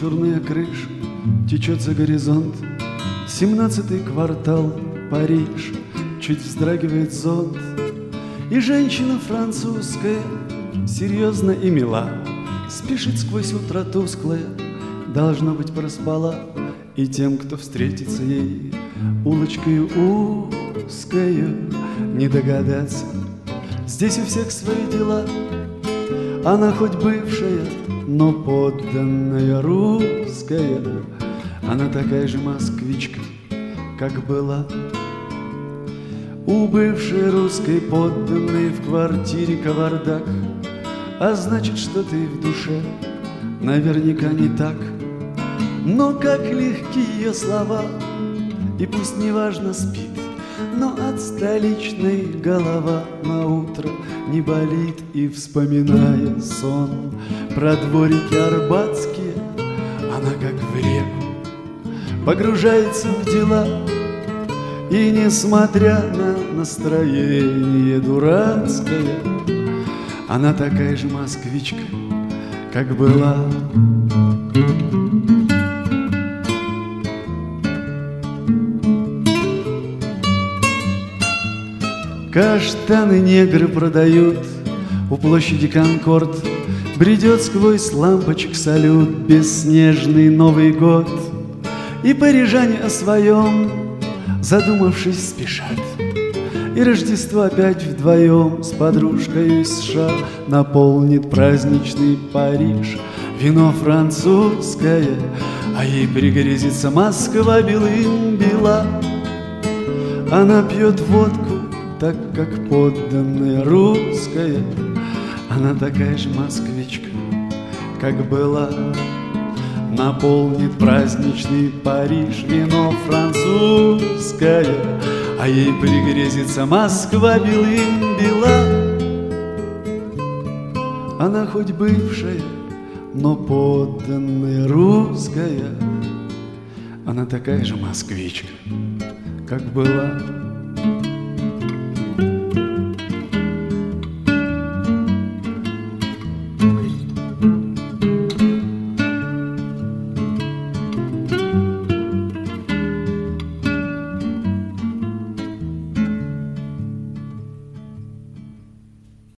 черная крыша течет за горизонт. 17-й квартал, Париж, чуть вздрагивает зонт. И женщина французская, серьезно и мила, спешит сквозь утро тусклое, должно быть, проспала. И тем, кто встретится ей улочкою узкою, не догадаться, здесь у всех свои дела. Она хоть бывшая, но подданная русская, она такая же москвичка, как была. У бывшей русской подданной в квартире кавардак, а значит, что-то и в душе наверняка не так. Но как легки ее слова, и пусть неважно спит, но от столичной голова на утро не болит. И, вспоминая сон про дворики арбатские, она как в реку погружается в дела. И, несмотря на настроение дурацкое, она такая же москвичка, как была. Каштаны негры продают у площади Конкорд, бредет сквозь лампочек салют бесснежный Новый год. И парижане о своем, задумавшись, спешат, и Рождество опять вдвоем с подружкой из США наполнит праздничный Париж. Вино французское, а ей пригрезится Москва белым бела. Она пьет водку, так как подданная русская, она такая же москвичка, как была. Наполнит праздничный Париж вино французское, а ей пригрезится Москва белым бела. Она хоть бывшая, но подданная русская, она такая же москвичка, как была.